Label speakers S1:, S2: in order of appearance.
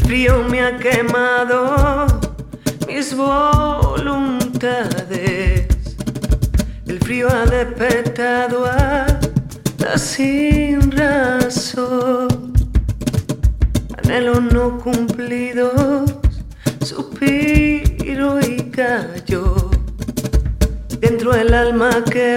S1: frío me ha quemado mis voluntades. El frío ha despertado a la sin razón. Anhelos no cumplidos, suspiro y callo. Dentro del alma que